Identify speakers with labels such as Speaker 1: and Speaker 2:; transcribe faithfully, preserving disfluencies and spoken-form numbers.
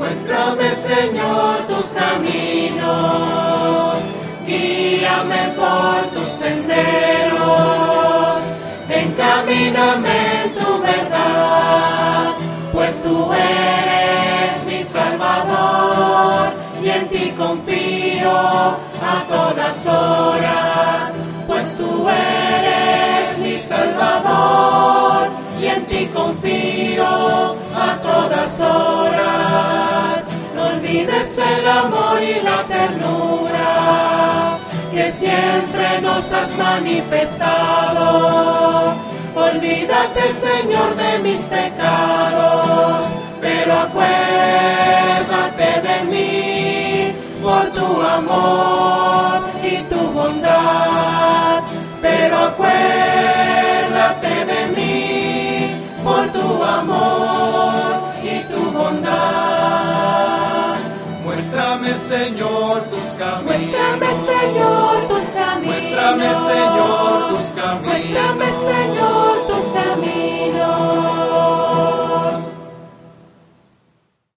Speaker 1: Muéstrame, Señor, tus caminos, guíame por tus senderos, encamíname en tu verdad, pues tú eres mi Salvador, y en ti confío a todas horas, pues tú eres mi Salvador, y en ti confío a todas horas. No olvides el amor y la ternura que siempre nos has manifestado. Olvídate, Señor, de mis pecados, pero acuérdate de mí por tu amor y tu bondad. Pero acuérdate de mí por tu amor y tu bondad.
Speaker 2: Muéstrame, Señor, tus caminos.
Speaker 1: Muéstrame, Señor, tus caminos.
Speaker 2: Muéstrame, Señor, tus caminos.
Speaker 1: Muéstrame,